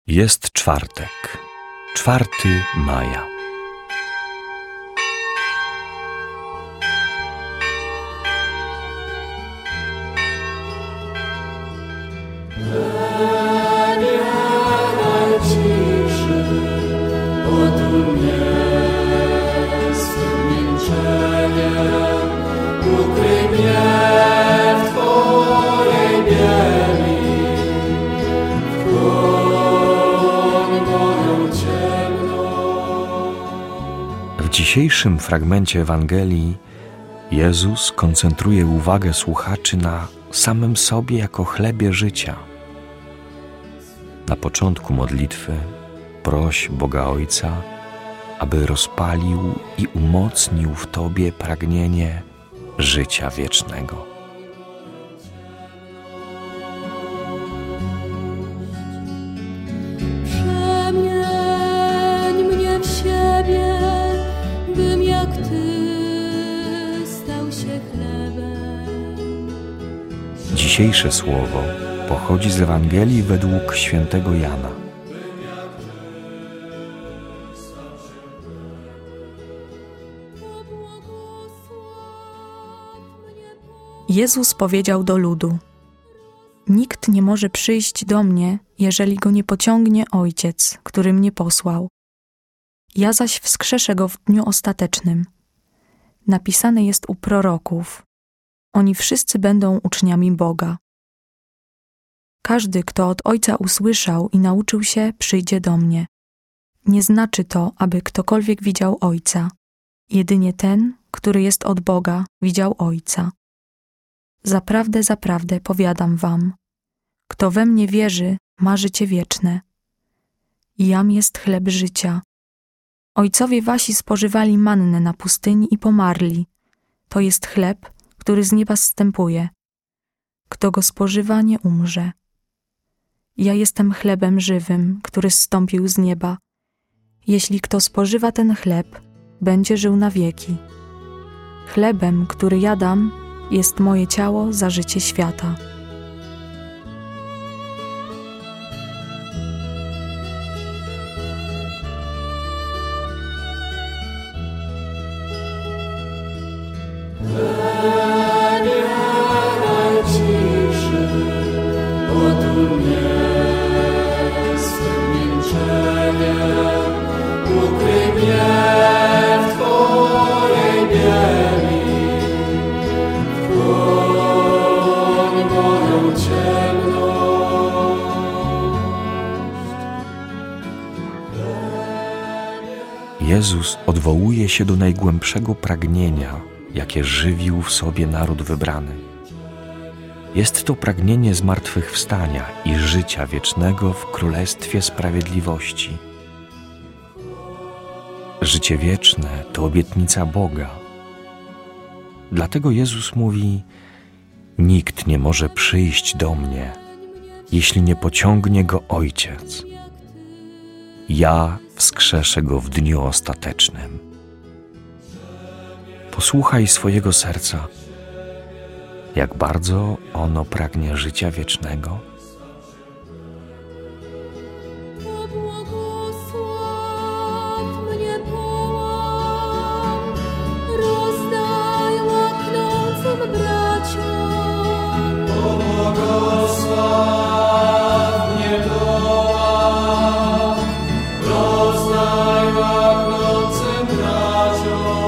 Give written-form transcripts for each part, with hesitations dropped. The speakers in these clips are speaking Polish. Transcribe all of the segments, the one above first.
Jest czwartek, 4 maja. W dzisiejszym fragmencie Ewangelii Jezus koncentruje uwagę słuchaczy na samym sobie jako chlebie życia. Na początku modlitwy proś Boga Ojca, aby rozpalił i umocnił w Tobie pragnienie życia wiecznego. Przemień mnie w siebie, bym jak Ty stał się chlebem. Dzisiejsze słowo pochodzi z Ewangelii według świętego Jana. Jezus powiedział do ludu: Nikt nie może przyjść do mnie, jeżeli go nie pociągnie Ojciec, który mnie posłał. Ja zaś wskrzeszę go w dniu ostatecznym. Napisane jest u proroków: Oni wszyscy będą uczniami Boga. Każdy, kto od Ojca usłyszał i nauczył się, przyjdzie do mnie. Nie znaczy to, aby ktokolwiek widział Ojca. Jedynie ten, który jest od Boga, widział Ojca. Zaprawdę, zaprawdę powiadam wam, kto we mnie wierzy, ma życie wieczne. Jam jest chleb życia. Ojcowie wasi spożywali mannę na pustyni i pomarli. To jest chleb, który z nieba zstępuje. Kto go spożywa, nie umrze. Ja jestem chlebem żywym, który zstąpił z nieba. Jeśli kto spożywa ten chleb, będzie żył na wieki. Chlebem, który ja dam, jest moje ciało za życie świata. Jezus odwołuje się do najgłębszego pragnienia, jakie żywił w sobie naród wybrany. Jest to pragnienie zmartwychwstania i życia wiecznego w Królestwie Sprawiedliwości. Życie wieczne to obietnica Boga. Dlatego Jezus mówi: Nikt nie może przyjść do mnie, jeśli nie pociągnie go Ojciec. Ja wskrzeszę go w dniu ostatecznym. Posłuchaj swojego serca, jak bardzo ono pragnie życia wiecznego. Pobłogosław mnie połam, rozdaj łaknącym braciom. Pobłogosław mnie połam, rozdaj łaknącym braciom.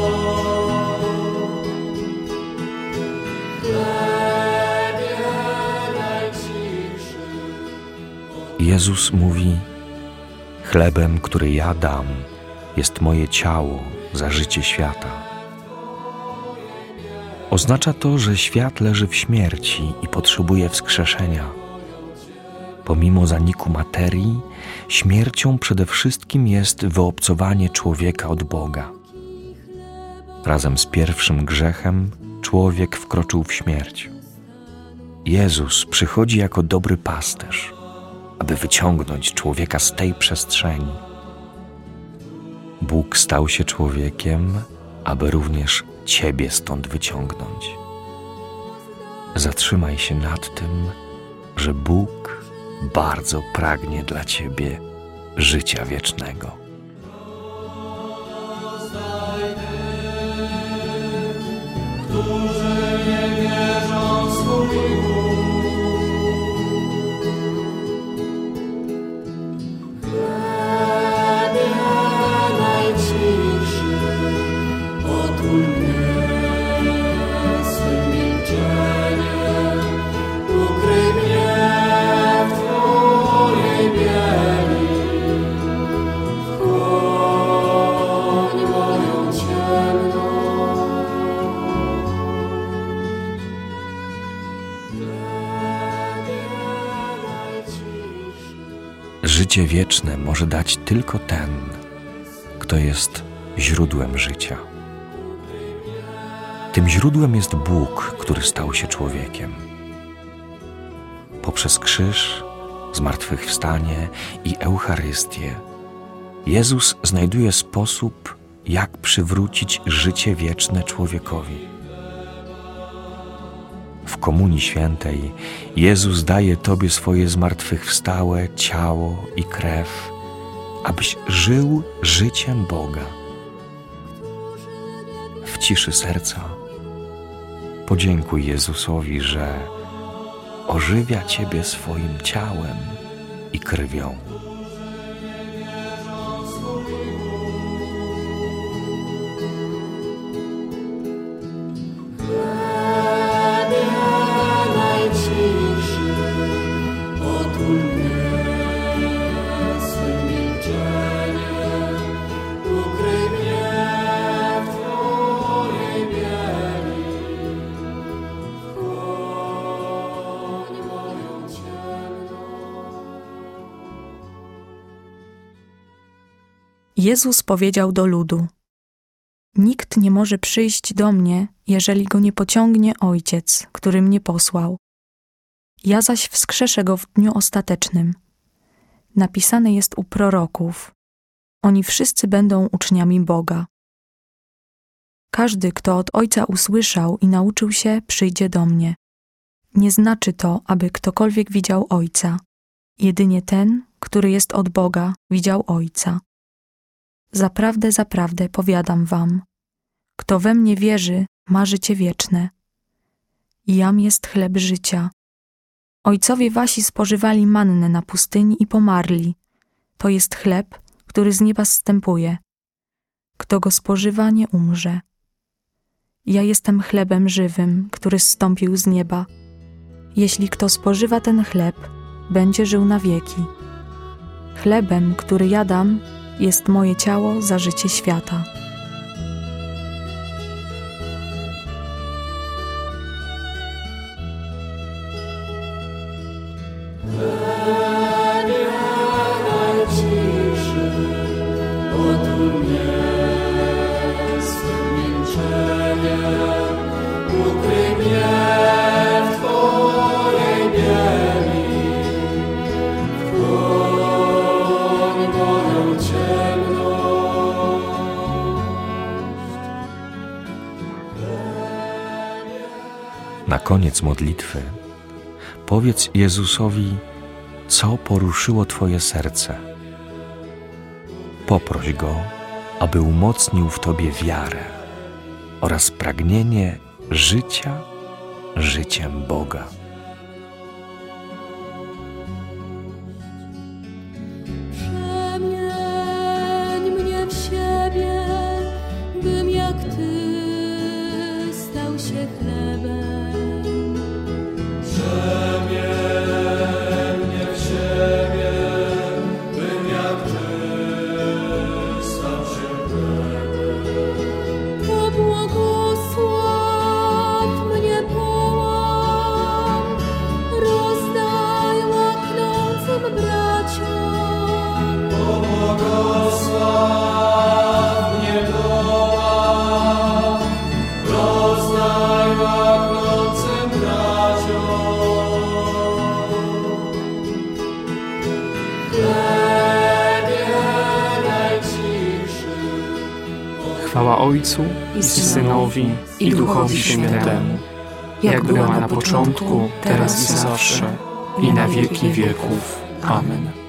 Jezus mówi: Chlebem, który ja dam, jest moje ciało za życie świata. Oznacza to, że świat leży w śmierci i potrzebuje wskrzeszenia. Pomimo zaniku materii, śmiercią przede wszystkim jest wyobcowanie człowieka od Boga. Razem z pierwszym grzechem człowiek wkroczył w śmierć. Jezus przychodzi jako dobry pasterz, aby wyciągnąć człowieka z tej przestrzeni. Bóg stał się człowiekiem, aby również Ciebie stąd wyciągnąć. Zatrzymaj się nad tym, że Bóg bardzo pragnie dla ciebie życia wiecznego. Którzy nie wierzą w swój Chlebie najcichszy, otul mnie swym milczeniem, ukryj mnie w Twojej bieli, wchłoń moją ciemność. Życie wieczne może dać tylko ten, kto jest źródłem życia. Tym źródłem jest Bóg, który stał się człowiekiem. Poprzez krzyż, zmartwychwstanie i Eucharystię Jezus znajduje sposób, jak przywrócić życie wieczne człowiekowi. W Komunii Świętej Jezus daje Tobie swoje zmartwychwstałe ciało i krew, abyś żył życiem Boga. W ciszy serca podziękuj Jezusowi, że ożywia Ciebie swoim ciałem i krwią. Jezus powiedział do ludu: Nikt nie może przyjść do mnie, jeżeli go nie pociągnie Ojciec, który mnie posłał. Ja zaś wskrzeszę go w dniu ostatecznym. Napisane jest u proroków: Oni wszyscy będą uczniami Boga. Każdy, kto od Ojca usłyszał i nauczył się, przyjdzie do mnie. Nie znaczy to, aby ktokolwiek widział Ojca. Jedynie ten, który jest od Boga, widział Ojca. Zaprawdę, zaprawdę powiadam wam, kto we mnie wierzy, ma życie wieczne. Jam jest chleb życia. Ojcowie wasi spożywali mannę na pustyni i pomarli. To jest chleb, który z nieba zstępuje. Kto go spożywa, nie umrze. Ja jestem chlebem żywym, który zstąpił z nieba. Jeśli kto spożywa ten chleb, będzie żył na wieki. Chlebem, który ja dam, jest moje ciało za życie świata. otul mnie swym milczeniem, ukryj mnie w Twojej bieli, wchłoń moją ciemność. Na koniec modlitwy powiedz Jezusowi, co poruszyło Twoje serce. Poproś Go, aby umocnił w Tobie wiarę oraz pragnienie życia życiem Boga. Przemień mnie w siebie, bym jak Ty stał się chlebem. Przemień mnie w siebie, bym jak Ty stał się chlebem. Pobłogosław mnie połam, rozdaj łaknącym braciom. Pobłogosław mnie dołam, rozdaj łaknącym braciom. Chlebie najcichszy, Chwała Ojcu i Synowi i Duchowi Świętemu, jak była na początku, teraz i zawsze, i na wieki wieków. Amen.